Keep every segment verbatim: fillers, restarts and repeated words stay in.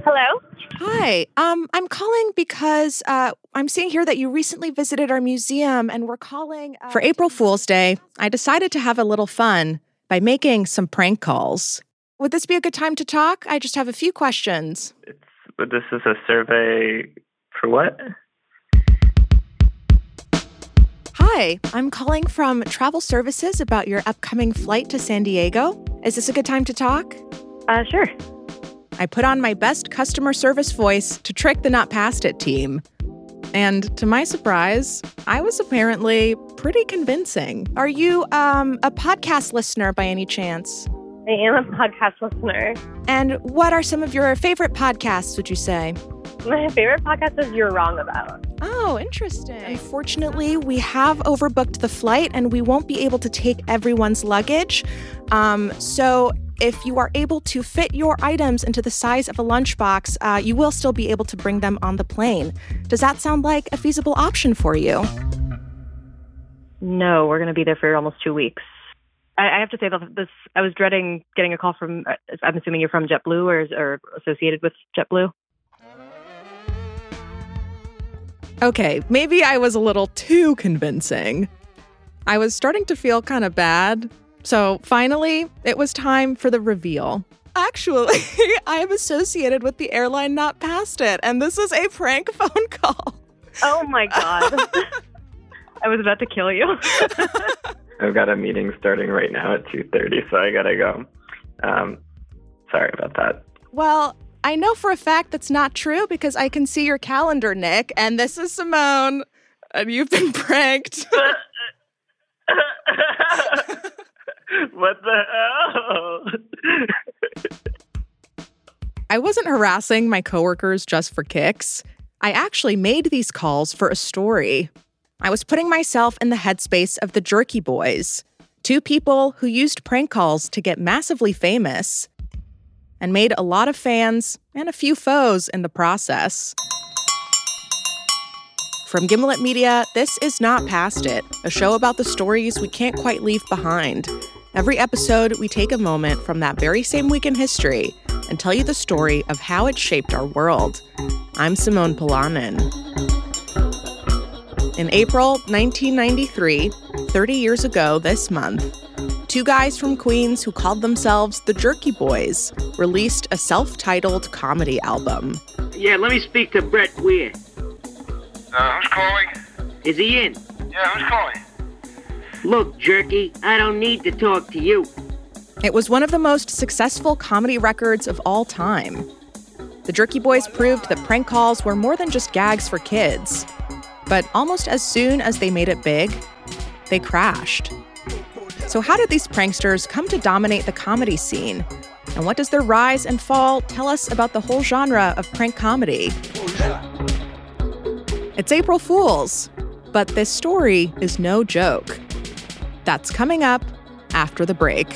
Hello? Hi. Um, I'm calling because uh, I'm seeing here that you recently visited our museum, and we're calling... Uh, For April Fool's Day, I decided to have a little fun by making some prank calls. Would this be a good time to talk? I just have a few questions. It's, but this is a survey for what? Hi, I'm calling from Travel Services about your upcoming flight to San Diego. Is this a good time to talk? Uh, sure. I put on my best customer service voice to trick the Not Past It team. And to my surprise, I was apparently pretty convincing. Are you um, a podcast listener by any chance? I am a podcast listener. And what are some of your favorite podcasts, would you say? My favorite podcast is You're Wrong About. Oh, interesting. Unfortunately, we have overbooked the flight and we won't be able to take everyone's luggage. Um, so if you are able to fit your items into the size of a lunchbox, uh, you will still be able to bring them on the plane. Does that sound like a feasible option for you? No, we're going to be there for almost two weeks. I, I have to say that this, I was dreading getting a call from, I'm assuming you're from JetBlue or, or associated with JetBlue. Okay, maybe I was a little too convincing. I was starting to feel kind of bad. So finally, it was time for the reveal. Actually, I am associated with the airline Not Past It, and this is a prank phone call. Oh my God. I was about to kill you. I've got a meeting starting right now at two thirty, so I gotta go. Um, sorry about that. Well, I know for a fact that's not true because I can see your calendar, Nick, and this is Simone, and you've been pranked. What the hell? I wasn't harassing my coworkers just for kicks. I actually made these calls for a story. I was putting myself in the headspace of the Jerky Boys, two people who used prank calls to get massively famous and made a lot of fans and a few foes in the process. From Gimlet Media, this is Not Past It, a show about the stories we can't quite leave behind. Every episode, we take a moment from that very same week in history and tell you the story of how it shaped our world. I'm Simone Polanen. In April nineteen ninety-three, thirty years ago this month, two guys from Queens who called themselves the Jerky Boys released a self-titled comedy album. Yeah, let me speak to Brett Weir. Uh, who's calling? Is he in? Yeah, who's calling? Look, Jerky, I don't need to talk to you. It was one of the most successful comedy records of all time. The Jerky Boys proved that prank calls were more than just gags for kids. But almost as soon as they made it big, they crashed. So how did these pranksters come to dominate the comedy scene? And what does their rise and fall tell us about the whole genre of prank comedy? It's April Fool's, but this story is no joke. That's coming up after the break.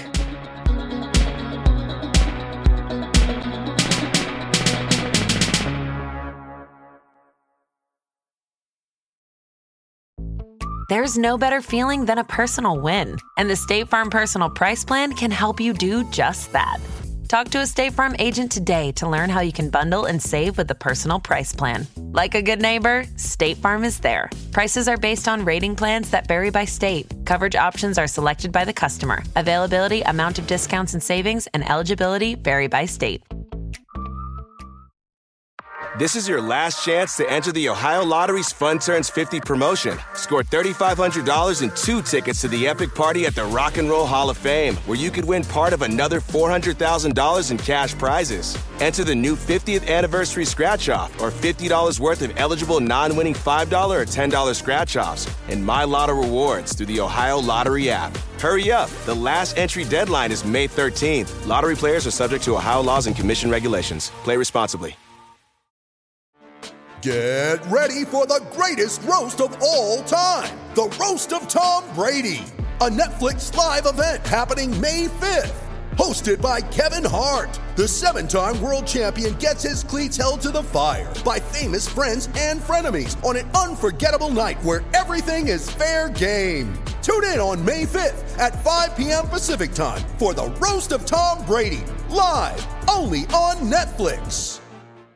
There's no better feeling than a personal win, and the State Farm Personal Price Plan can help you do just that. Talk to a State Farm agent today to learn how you can bundle and save with the Personal Price Plan. Like a good neighbor, State Farm is there. Prices are based on rating plans that vary by state. Coverage options are selected by the customer. Availability, amount of discounts and savings, and eligibility vary by state. This is your last chance to enter the Ohio Lottery's Fun Turns fifty promotion. Score three thousand five hundred dollars and two tickets to the epic party at the Rock and Roll Hall of Fame, where you could win part of another four hundred thousand dollars in cash prizes. Enter the new fiftieth anniversary scratch-off or fifty dollars worth of eligible non-winning five dollars or ten dollars scratch-offs and My Lotto rewards through the Ohio Lottery app. Hurry up. The last entry deadline is May thirteenth. Lottery players are subject to Ohio laws and commission regulations. Play responsibly. Get ready for the greatest roast of all time, the Roast of Tom Brady, a Netflix live event happening May fifth. Hosted by Kevin Hart, the seven-time world champion gets his cleats held to the fire by famous friends and frenemies on an unforgettable night where everything is fair game. Tune in on May fifth at five p.m. Pacific time for the Roast of Tom Brady, live only on Netflix.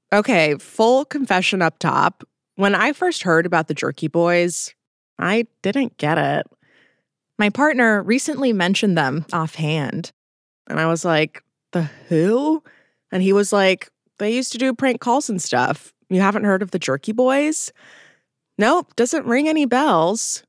Okay, full confession up top. When I first heard about the Jerky Boys, I didn't get it. My partner recently mentioned them offhand, and I was like, the who? And he was like, they used to do prank calls and stuff. You haven't heard of the Jerky Boys? Nope, doesn't ring any bells.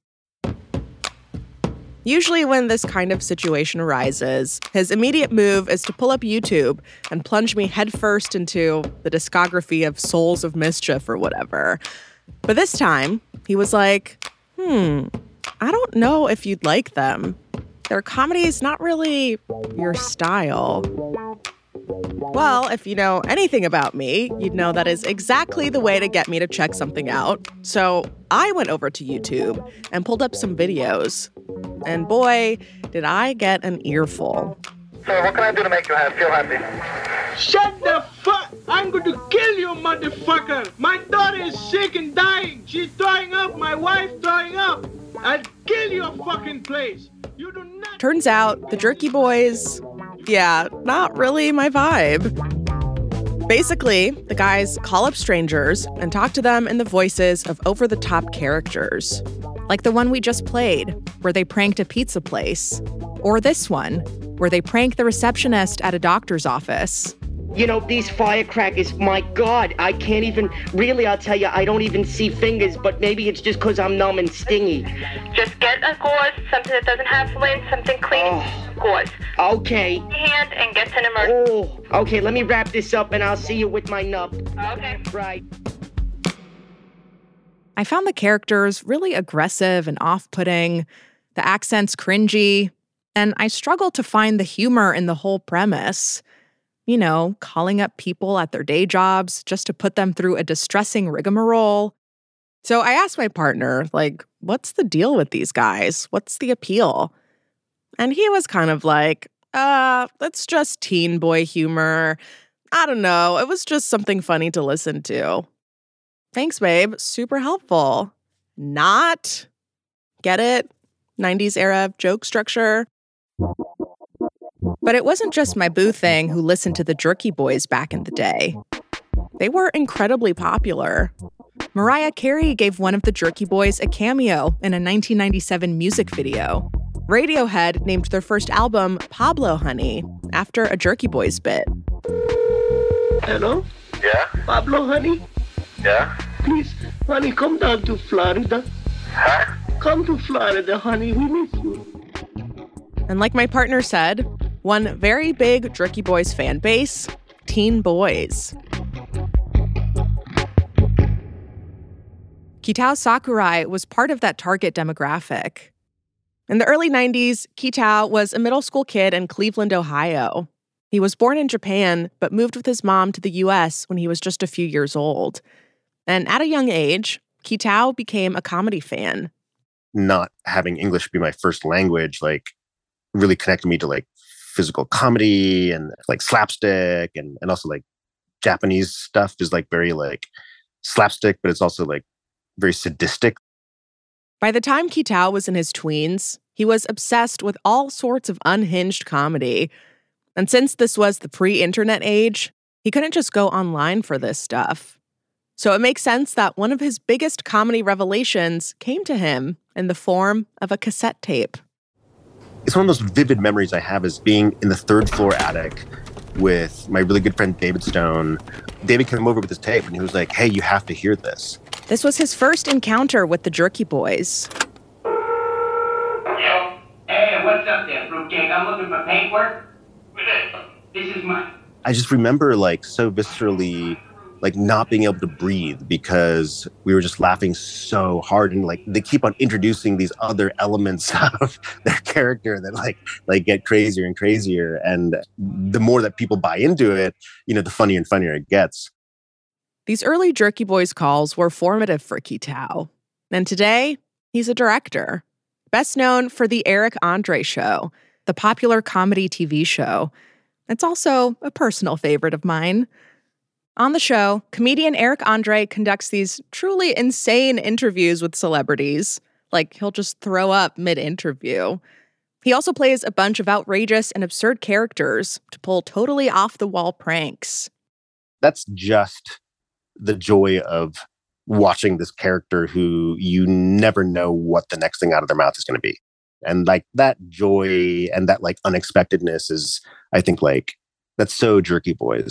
Usually when this kind of situation arises, his immediate move is to pull up YouTube and plunge me headfirst into the discography of Souls of Mischief or whatever. But this time, he was like, hmm, I don't know if you'd like them. Their comedy is not really your style. Well, if you know anything about me, you'd know that is exactly the way to get me to check something out. So I went over to YouTube and pulled up some videos. And boy, did I get an earful. So what can I do to make you happy, feel happy? Shut the fuck! I'm going to kill you, motherfucker! My daughter is sick and dying! She's throwing up! My wife throwing up! I'll kill your fucking place! You do not... Turns out, the Jerky Boys, yeah, not really my vibe. Basically, the guys call up strangers and talk to them in the voices of over-the-top characters. Like the one we just played, where they pranked a pizza place. Or this one, where they prank the receptionist at a doctor's office. You know, these firecrackers, my God, I can't even, really, I'll tell you, I don't even see fingers, but maybe it's just because I'm numb and stingy. Just get a gauze, something that doesn't have lint, something clean, oh, gauze. Okay. Hand and get to an emergency. Oh, okay, let me wrap this up and I'll see you with my nub. Okay. Right. I found the characters really aggressive and off-putting, the accents cringy, and I struggled to find the humor in the whole premise. You know, calling up people at their day jobs just to put them through a distressing rigmarole. So I asked my partner, like, what's the deal with these guys? What's the appeal? And he was kind of like, uh, that's just teen boy humor. I don't know. It was just something funny to listen to. Thanks, babe. Super helpful. Not. Get it? nineties era joke structure. But it wasn't just my boo thing who listened to the Jerky Boys back in the day. They were incredibly popular. Mariah Carey gave one of the Jerky Boys a cameo in a nineteen ninety-seven music video. Radiohead named their first album Pablo Honey after a Jerky Boys bit. Hello? Yeah? Pablo, honey? Yeah? Please, honey, come down to Florida. Huh? Come to Florida, honey. We miss you. And like my partner said, one very big Jerky Boys fan base, teen boys. Kitao Sakurai was part of that target demographic. In the early nineties, Kitao was a middle school kid in Cleveland, Ohio. He was born in Japan, but moved with his mom to the U S when he was just a few years old. And at a young age, Kitao became a comedy fan. Not having English be my first language, like, really connected me to, like, physical comedy and, like, slapstick and, and also, like, Japanese stuff is, like, very, like, slapstick, but it's also, like, very sadistic. By the time Kitao was in his tweens, he was obsessed with all sorts of unhinged comedy. And since this was the pre-internet age, he couldn't just go online for this stuff. So it makes sense that one of his biggest comedy revelations came to him in the form of a cassette tape. It's one of those vivid memories I have is being in the third floor attic with my really good friend David Stone. David came over with his tape and he was like, hey, you have to hear this. This was his first encounter with the Jerky Boys. Yo, hey, what's up there, fruitcake? I'm looking for paintwork. This is mine. I just remember, like, so viscerally, like, not being able to breathe because we were just laughing so hard, and, like, they keep on introducing these other elements of their character that like like get crazier and crazier, and the more that people buy into it, you know, the funnier and funnier it gets. These early Jerky Boys calls were formative for Kitao, and today he's a director, best known for the Eric Andre Show, the popular comedy T V show. It's also a personal favorite of mine. On the show, comedian Eric Andre conducts these truly insane interviews with celebrities. Like, he'll just throw up mid-interview. He also plays a bunch of outrageous and absurd characters to pull totally off-the-wall pranks. That's just the joy of watching this character who you never know what the next thing out of their mouth is going to be. And like that joy and that like unexpectedness is, I think, like, that's so Jerky Boys.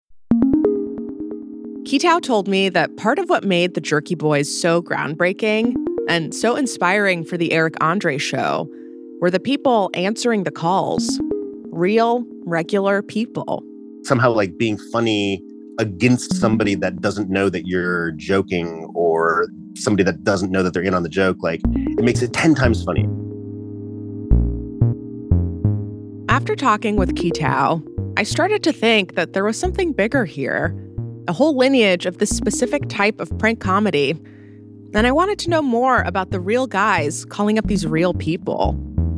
Kitao told me that part of what made the Jerky Boys so groundbreaking and so inspiring for the Eric Andre show were the people answering the calls. Real, regular people. Somehow like being funny against somebody that doesn't know that you're joking, or somebody that doesn't know that they're in on the joke, like, it makes it ten times funny. After talking with Kitao, I started to think that there was something bigger here, a whole lineage of this specific type of prank comedy, and I wanted to know more about the real guys calling up these real people.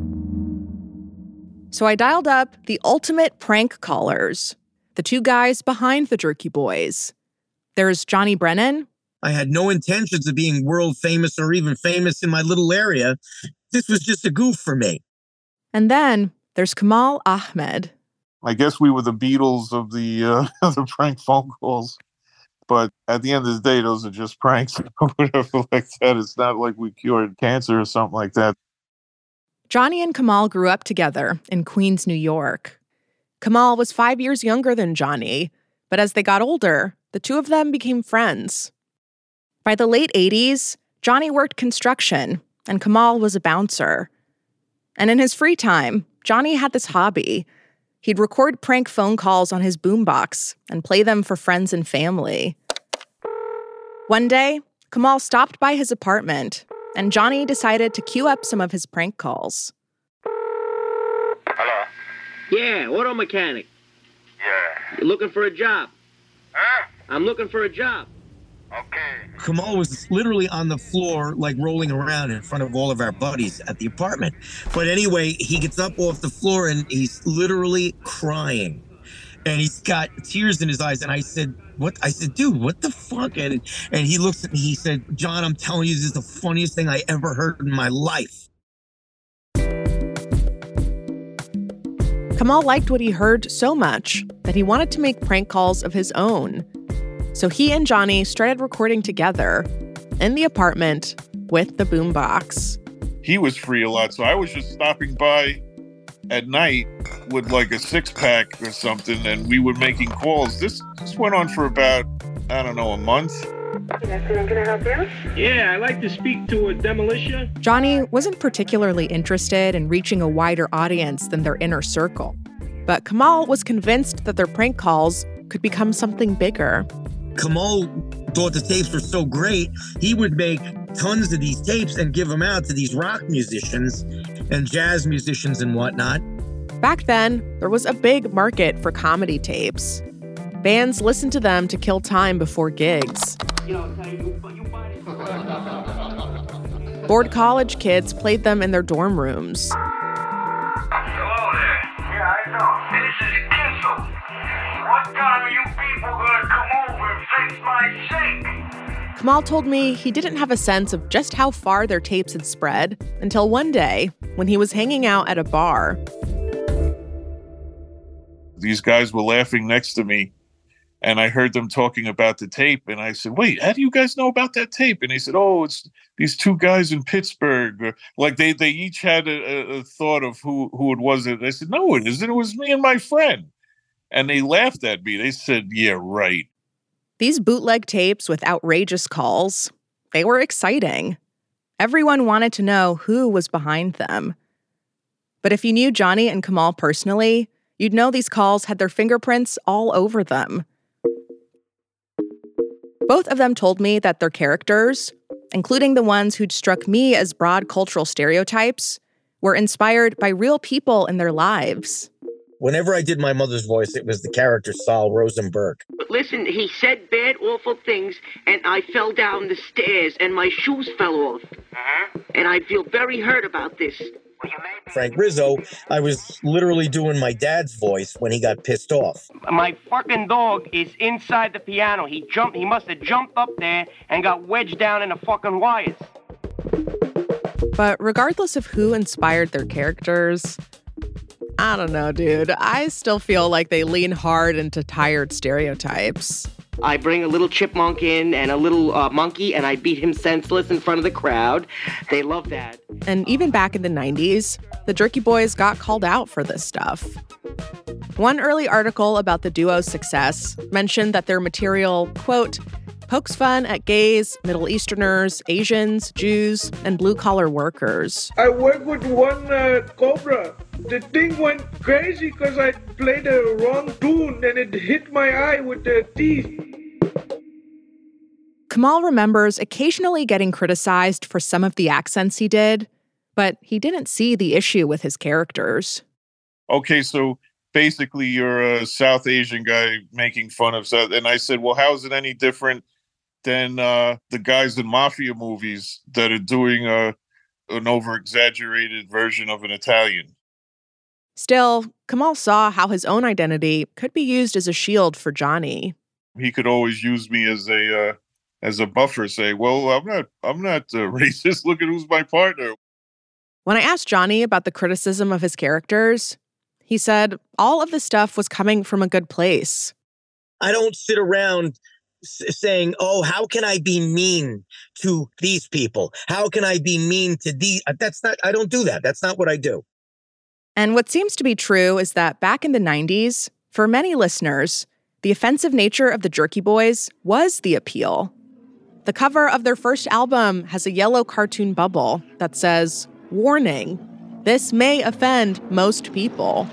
So I dialed up the ultimate prank callers, the two guys behind the Jerky Boys. There's Johnny Brennan. I had no intentions of being world famous or even famous in my little area. This was just a goof for me. And then there's Kamal Ahmed. I guess we were the Beatles of the uh, of the prank phone calls. But at the end of the day, those are just pranks or whatever like that. It's not like we cured cancer or something like that. Johnny and Kamal grew up together in Queens, New York. Kamal was five years younger than Johnny, but as they got older, the two of them became friends. By the late eighties, Johnny worked construction, and Kamal was a bouncer. And in his free time, Johnny had this hobby. He'd record prank phone calls on his boombox and play them for friends and family. One day, Kamal stopped by his apartment, and Johnny decided to queue up some of his prank calls. Hello? Yeah, auto mechanic. Yeah. You looking for a job? Huh? I'm looking for a job. Okay. Kamal was literally on the floor, like rolling around in front of all of our buddies at the apartment. But anyway, he gets up off the floor and he's literally crying. And he's got tears in his eyes. And I said, what? I said, dude, what the fuck? And, and he looks at me, he said, John, I'm telling you, this is the funniest thing I ever heard in my life. Kamal liked what he heard so much that he wanted to make prank calls of his own. So he and Johnny started recording together in the apartment with the boombox. He was free a lot, so I was just stopping by at night with like a six pack or something, and we were making calls. This this went on for about, I don't know, a month. Good afternoon, can I help you? Yeah, I'd like to speak to a demolition. Johnny wasn't particularly interested in reaching a wider audience than their inner circle. But Kamal was convinced that their prank calls could become something bigger. Kamal thought the tapes were so great, he would make tons of these tapes and give them out to these rock musicians and jazz musicians and whatnot. Back then, there was a big market for comedy tapes. Bands listened to them to kill time before gigs. Bored college kids played them in their dorm rooms. Hello there. Yeah, I know. This is Kissel. What time are you people gonna come over and fix my sink? Kamal told me he didn't have a sense of just how far their tapes had spread until one day when he was hanging out at a bar. These guys were laughing next to me, and I heard them talking about the tape, and I said, wait, how do you guys know about that tape? And they said, oh, it's these two guys in Pittsburgh. Like they, they each had a, a thought of who, who it was. And I said, no, it isn't. It was me and my friend. And they laughed at me. They said, yeah, right. These bootleg tapes with outrageous calls, they were exciting. Everyone wanted to know who was behind them. But if you knew Johnny and Kamal personally, you'd know these calls had their fingerprints all over them. Both of them told me that their characters, including the ones who'd struck me as broad cultural stereotypes, were inspired by real people in their lives. Whenever I did my mother's voice, it was the character Saul Rosenberg. But listen, he said bad, awful things, and I fell down the stairs, and my shoes fell off. Uh-huh. And I feel very hurt about this. Frank Rizzo, I was literally doing my dad's voice when he got pissed off. My fucking dog is inside the piano. He jumped, he must have jumped up there and got wedged down in the fucking wires. But regardless of who inspired their characters, I don't know, dude. I still feel like they lean hard into tired stereotypes. I bring a little chipmunk in and a little uh, monkey, and I beat him senseless in front of the crowd. They love that. And even back in the nineties, the Jerky Boys got called out for this stuff. One early article about the duo's success mentioned that their material, quote, pokes fun at gays, Middle Easterners, Asians, Jews, and blue-collar workers. I worked with one uh, Cobra. The thing went crazy because I played the wrong tune and it hit my eye with the teeth. Kamal remembers occasionally getting criticized for some of the accents he did, but he didn't see the issue with his characters. Okay, so basically you're a South Asian guy making fun of South, and I said, well, how is it any different than uh, the guys in mafia movies that are doing a, an over-exaggerated version of an Italian? Still, Kamal saw how his own identity could be used as a shield for Johnny. He could always use me as a uh, as a buffer, say, well, I'm not I'm not uh, racist. Look at who's my partner. When I asked Johnny about the criticism of his characters, he said all of the stuff was coming from a good place. I don't sit around s- saying, oh, how can I be mean to these people? How can I be mean to these? That's not, I don't do that. That's not what I do. And what seems to be true is that back in the nineties, for many listeners, the offensive nature of the Jerky Boys was the appeal. The cover of their first album has a yellow cartoon bubble that says, "Warning, this may offend most people."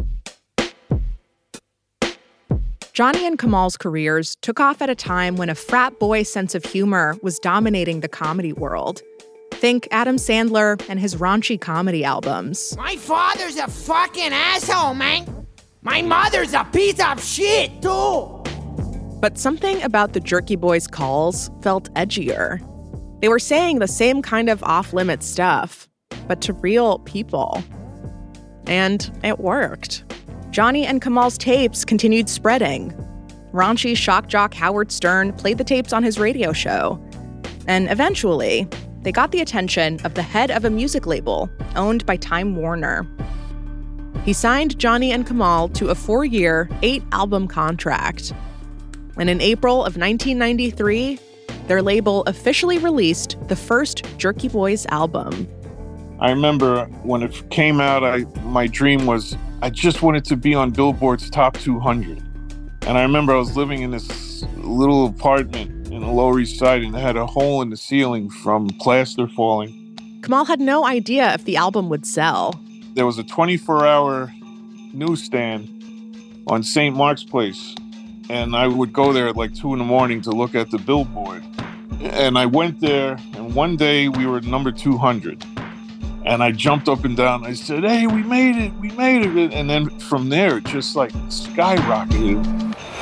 Johnny and Kamal's careers took off at a time when a frat boy sense of humor was dominating the comedy world. Think Adam Sandler and his raunchy comedy albums. My father's a fucking asshole, man. My mother's a piece of shit, too. But something about the Jerky Boys' calls felt edgier. They were saying the same kind of off-limits stuff, but to real people. And it worked. Johnny and Kamal's tapes continued spreading. Raunchy shock jock Howard Stern played the tapes on his radio show. And eventually, they got the attention of the head of a music label owned by Time Warner. He signed Johnny and Kamal to a four-year, eight-album contract. And in April of nineteen ninety-three, their label officially released the first Jerky Boys album. I remember when it came out, I my dream was I just wanted to be on Billboard's top two hundred. And I remember I was living in this little apartment in the Lower East Side, and it had a hole in the ceiling from plaster falling. Kamal had no idea if the album would sell. There was a twenty-four hour newsstand on Saint Mark's Place, and I would go there at like two in the morning to look at the Billboard. And I went there, and one day we were number two hundred. And I jumped up and down. I said, hey, we made it, we made it. And then from there, it just like skyrocketed.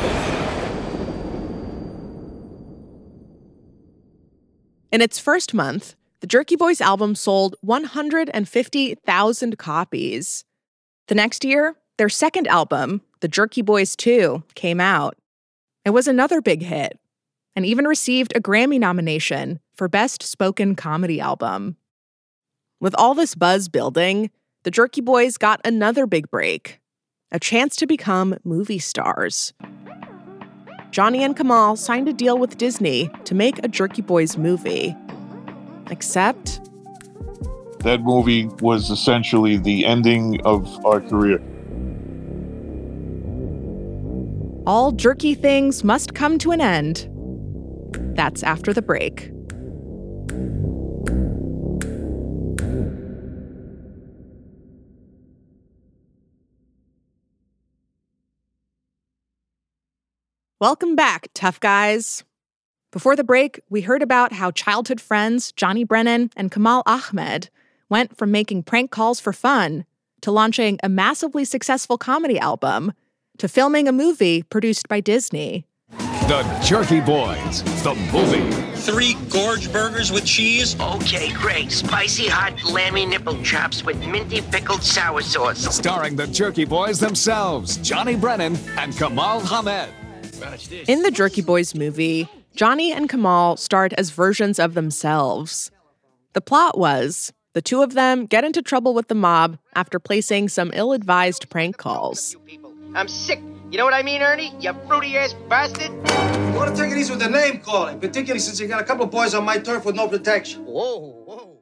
In its first month, the Jerky Boys album sold one hundred fifty thousand copies. The next year, their second album, The Jerky Boys two, came out. It was another big hit, and even received a Grammy nomination for Best Spoken Comedy Album. With all this buzz building, the Jerky Boys got another big break, a chance to become movie stars. Johnny and Kamal signed a deal with Disney to make a Jerky Boys movie. Except that movie was essentially the ending of our career. All jerky things must come to an end. That's after the break. Welcome back, tough guys. Before the break, we heard about how childhood friends Johnny Brennan and Kamal Ahmed went from making prank calls for fun to launching a massively successful comedy album to filming a movie produced by Disney. The Jerky Boys, the movie. Three gorge burgers with cheese? Okay, great. Spicy hot lammy nipple chops with minty pickled sour sauce. Starring the Jerky Boys themselves, Johnny Brennan and Kamal Ahmed. In the Jerky Boys movie, Johnny and Kamal starred as versions of themselves. The plot was the two of them get into trouble with the mob after placing some ill-advised prank calls. I'm sick. You know what I mean, Ernie? You fruity-ass bastard. You want to take it easy with the name calling, particularly since you got a couple of boys on my turf with no protection. Whoa, whoa.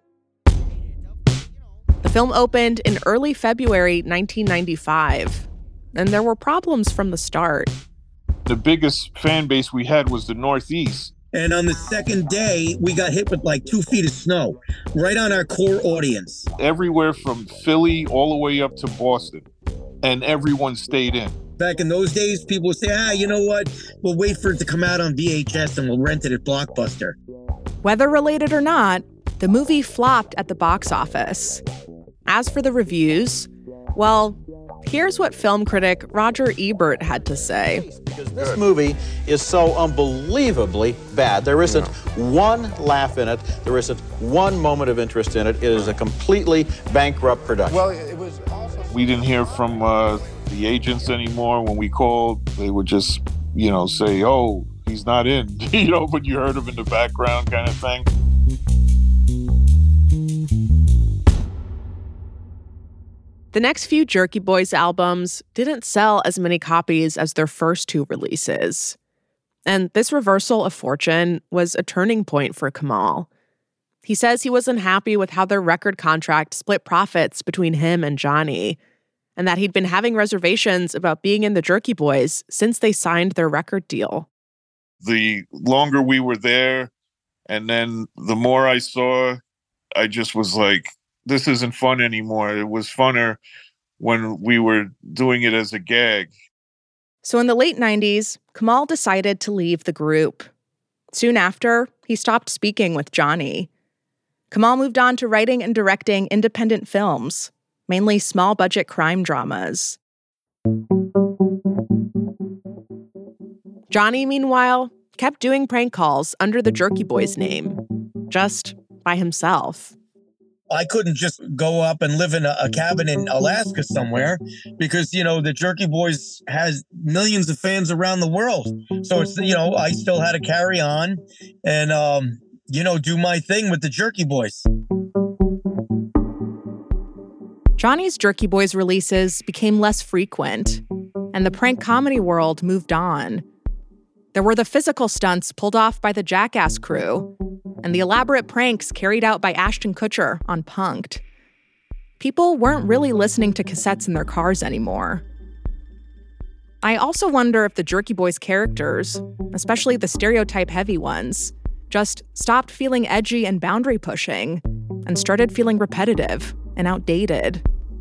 The film opened in early February nineteen ninety-five, and there were problems from the start. The biggest fan base we had was the Northeast. And on the second day, we got hit with like two feet of snow, right on our core audience. Everywhere from Philly all the way up to Boston, and everyone stayed in. Back in those days, people would say, ah, you know what? We'll wait for it to come out on V H S and we'll rent it at Blockbuster. Weather-related or not, the movie flopped at the box office. As for the reviews, well, here's what film critic Roger Ebert had to say. Because this movie is so unbelievably bad. There isn't yeah. one laugh in it. There isn't one moment of interest in it. It is a completely bankrupt production. Well, it was also... We didn't hear from uh, the agents anymore. When we called, they would just, you know, say, oh, he's not in, you know, but you heard him in the background kind of thing. The next few Jerky Boys albums didn't sell as many copies as their first two releases. And this reversal of fortune was a turning point for Kamal. He says he wasn't happy with how their record contract split profits between him and Johnny, and that he'd been having reservations about being in the Jerky Boys since they signed their record deal. The longer we were there, and then the more I saw, I just was like, this isn't fun anymore. It was funner when we were doing it as a gag. So in the late nineties, Kamal decided to leave the group. Soon after, he stopped speaking with Johnny. Kamal moved on to writing and directing independent films, mainly small-budget crime dramas. Johnny, meanwhile, kept doing prank calls under the Jerky Boys name, just by himself. I couldn't just go up and live in a, a cabin in Alaska somewhere because, you know, the Jerky Boys has millions of fans around the world. So it's, you know, I still had to carry on and, um, you know, do my thing with the Jerky Boys. Johnny's Jerky Boys releases became less frequent, and the prank comedy world moved on. There were the physical stunts pulled off by the Jackass crew, and the elaborate pranks carried out by Ashton Kutcher on Punk'd. People weren't really listening to cassettes in their cars anymore. I also wonder if the Jerky Boys characters, especially the stereotype-heavy ones, just stopped feeling edgy and boundary-pushing and started feeling repetitive and outdated.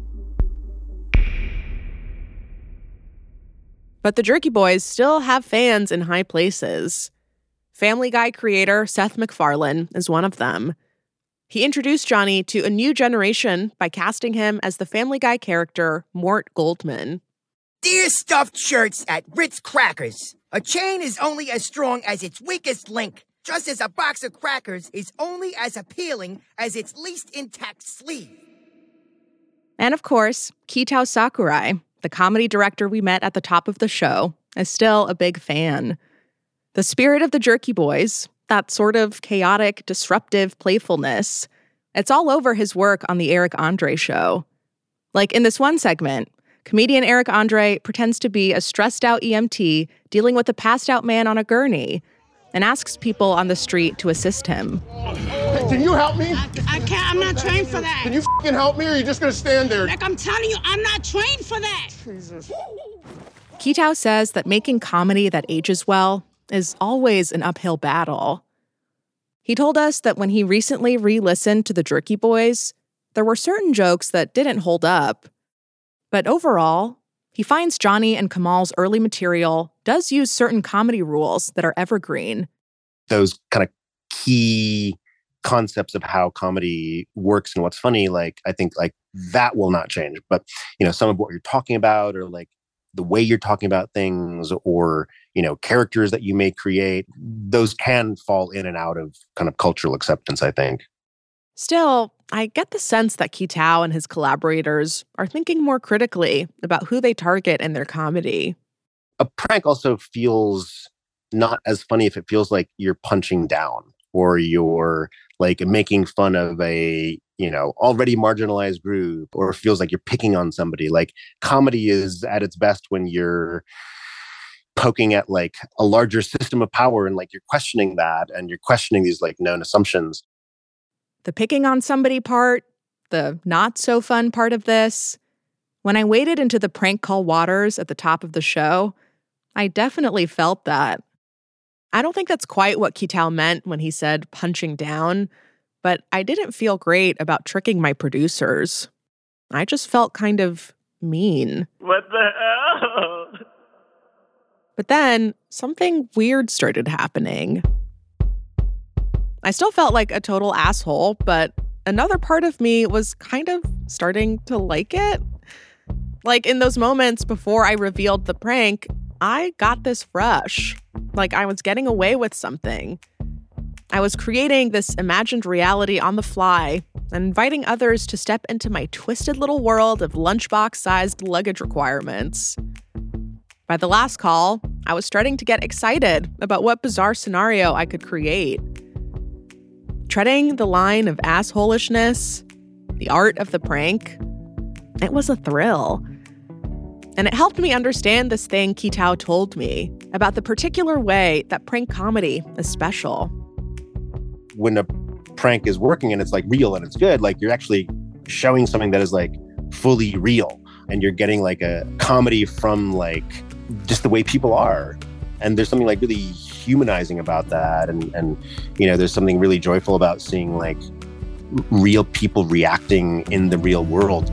But the Jerky Boys still have fans in high places. Family Guy creator Seth MacFarlane is one of them. He introduced Johnny to a new generation by casting him as the Family Guy character Mort Goldman. Dear stuffed shirts at Ritz Crackers, a chain is only as strong as its weakest link, just as a box of crackers is only as appealing as its least intact sleeve. And of course, Kitao Sakurai, the comedy director we met at the top of the show, is still a big fan. The spirit of the Jerky Boys, that sort of chaotic, disruptive playfulness, it's all over his work on The Eric Andre Show. Like in this one segment, comedian Eric Andre pretends to be a stressed-out E M T dealing with a passed-out man on a gurney and asks people on the street to assist him. Hey, can you help me? I, I can't. I'm not trained for that. Can you f***ing help me, or are you just gonna stand there? Like I'm telling you, I'm not trained for that. Jesus. Kitao says that making comedy that ages well is always an uphill battle. He told us that when he recently re-listened to the Jerky Boys, there were certain jokes that didn't hold up. But overall, he finds Johnny and Kamal's early material does use certain comedy rules that are evergreen. Those kind of key concepts of how comedy works and what's funny, like, I think like that will not change. But, you know, some of what you're talking about, or like the way you're talking about things, or, you know, characters that you may create, those can fall in and out of kind of cultural acceptance, I think. Still, I get the sense that Kitao and his collaborators are thinking more critically about who they target in their comedy. A prank also feels not as funny if it feels like you're punching down, or you're like making fun of a, you know, already marginalized group, or feels like you're picking on somebody. Like, comedy is at its best when you're, poking at like a larger system of power, and like you're questioning that, and you're questioning these like known assumptions. The picking on somebody part, the not so fun part of this. When I waded into the prank call waters at the top of the show, I definitely felt that. I don't think that's quite what Kitao meant when he said punching down, but I didn't feel great about tricking my producers. I just felt kind of mean. What the hell? But then something weird started happening. I still felt like a total asshole, but another part of me was kind of starting to like it. Like in those moments before I revealed the prank, I got this rush. Like I was getting away with something. I was creating this imagined reality on the fly and inviting others to step into my twisted little world of lunchbox-sized luggage requirements. By the last call, I was starting to get excited about what bizarre scenario I could create. Treading the line of assholishness, the art of the prank, it was a thrill. And it helped me understand this thing Kitao told me about the particular way that prank comedy is special. When a prank is working and it's like real and it's good, like you're actually showing something that is like fully real, and you're getting like a comedy from like just the way people are. And there's something like really humanizing about that. And, and you know, there's something really joyful about seeing like real people reacting in the real world.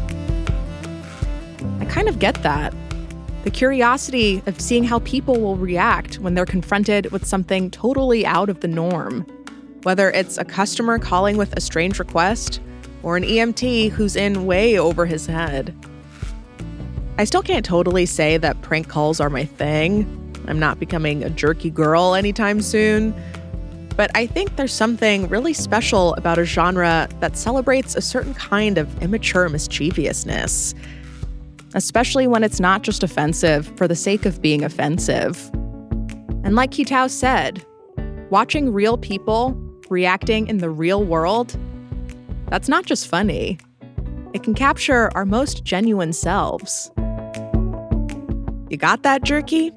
I kind of get that. The curiosity of seeing how people will react when they're confronted with something totally out of the norm. Whether it's a customer calling with a strange request or an E M T who's in way over his head. I still can't totally say that prank calls are my thing. I'm not becoming a jerky girl anytime soon. But I think there's something really special about a genre that celebrates a certain kind of immature mischievousness. Especially when it's not just offensive for the sake of being offensive. And like Kitao said, watching real people reacting in the real world, that's not just funny. It can capture our most genuine selves. You got that, jerky?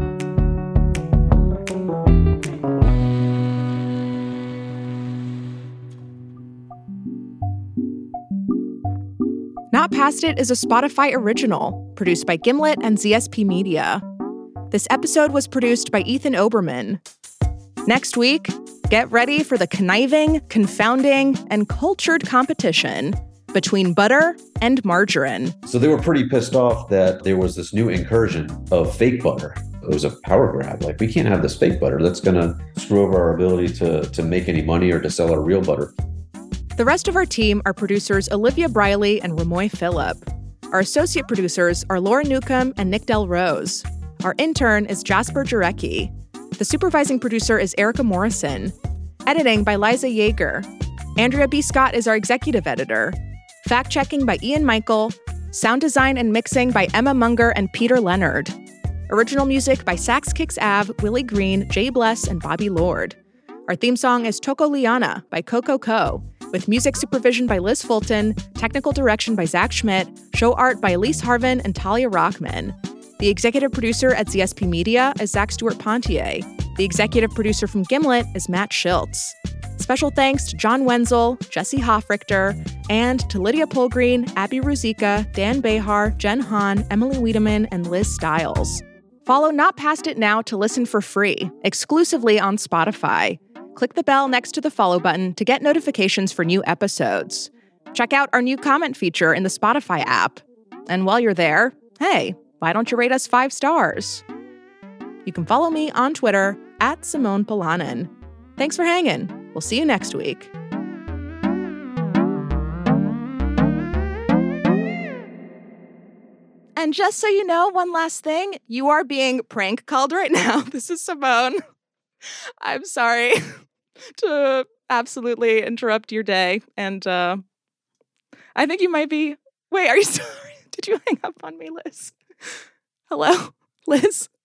Not Past It is a Spotify original, produced by Gimlet and Z S P Media. This episode was produced by Ethan Oberman. Next week, get ready for the conniving, confounding, and cultured competition between butter and margarine. So they were pretty pissed off that there was this new incursion of fake butter. It was a power grab. Like, we can't have this fake butter. That's going to screw over our ability to, to make any money or to sell our real butter. The rest of our team are producers Olivia Briley and Ramoy Phillip. Our associate producers are Laura Newcomb and Nick Del Rose. Our intern is Jasper Jarecki. The supervising producer is Erica Morrison. Editing by Liza Yeager. Andrea B. Scott is our executive editor. Fact-checking by Ian Michael. Sound design and mixing by Emma Munger and Peter Leonard. Original music by Sax Kicks Ave, Willie Green, Jay Bless, and Bobby Lord. Our theme song is Toko Liana by Coco Co, with music supervision by Liz Fulton, technical direction by Zach Schmidt, show art by Elise Harvin and Talia Rockman. The executive producer at Z S P Media is Zach Stewart-Pontier. The executive producer from Gimlet is Matt Schiltz. Special thanks to John Wenzel, Jesse Hoffrichter, and to Lydia Polgreen, Abby Ruzicka, Dan Behar, Jen Hahn, Emily Wiedemann, and Liz Stiles. Follow Not Past It now to listen for free, exclusively on Spotify. Click the bell next to the follow button to get notifications for new episodes. Check out our new comment feature in the Spotify app. And while you're there, hey, why don't you rate us five stars? You can follow me on Twitter at Simone Polanen. Thanks for hanging. We'll see you next week. And just so you know, one last thing, you are being prank called right now. This is Simone. I'm sorry to absolutely interrupt your day. And uh, I think you might be... Wait, are you sorry? Did you hang up on me, Liz? Hello, Liz?